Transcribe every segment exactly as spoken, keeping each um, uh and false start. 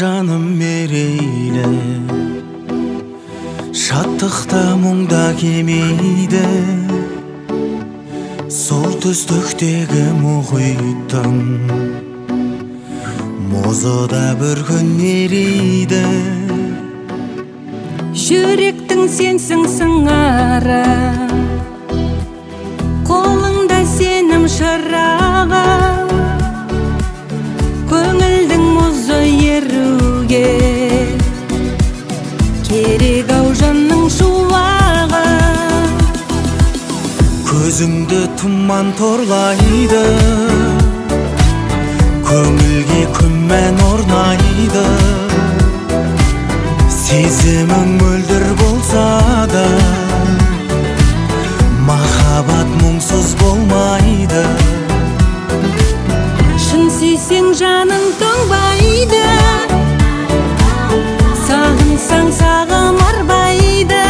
жаным мерейлі, шаттықта мұңда кемейді. Сол түстіктегі мұхиттың мұзыда бір күн ериді. Жүректің сенсің сыңары, қолыңда сенім шырағы, көңілдің мұзы еруге керек ау жанның шуағы. Көзіңді тұман торлайды, көңілге күмән орнайды. Сезімің мөлдір болса да, махаббат мұңсыз болмайды. Шын сүйсең жаның тоңбайды, сағынсаң сағым арбайды.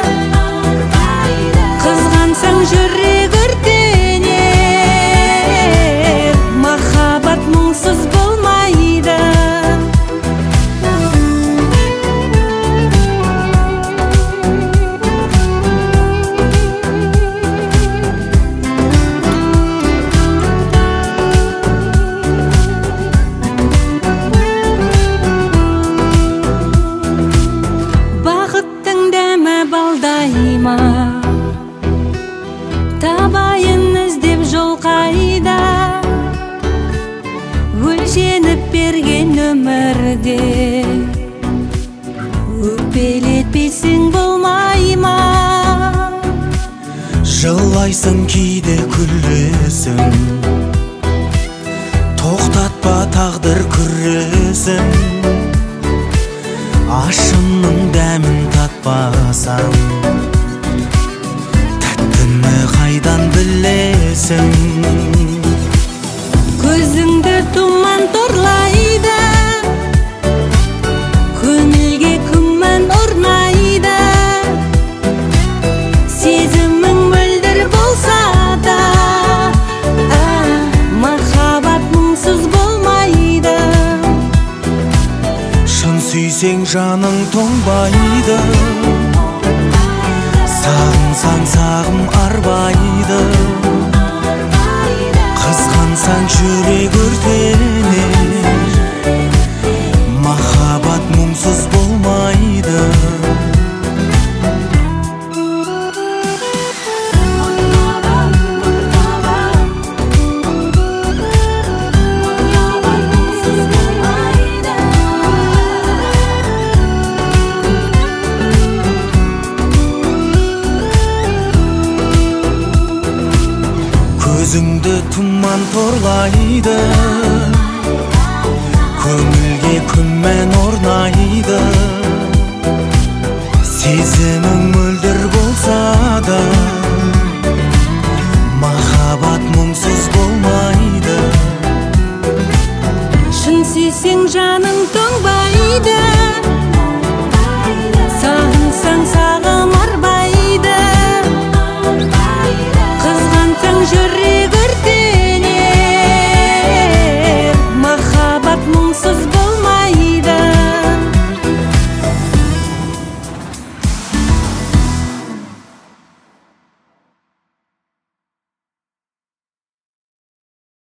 Қызғансаң жүрек өртенер, махаббат мұңсыз болмайды. Балдайма, табайын іздеп жол қайда, өлшеніп берген өмірде өкпелетпесең болмай ма? Жылайсың кейде күлесің, тоқтатпа тағдыр күресің. Ашынның дәмін татпасаң, тәттіні қайдан білесің? Көзіңді тұман торлайды, көңілге күмән орнайды. Сезімің мөлдір болса да, махаббат мұңсыз болмайды. Шын сүйсең жаның тоңбайды, сағынсаң сағым арбайды. Қызғансаң жүрек өртенер, махаббат мұңсыз болмайды. Көзіңді тұман торлайды, көңілге күмән орнайды. Сезімің мөлдір болса да,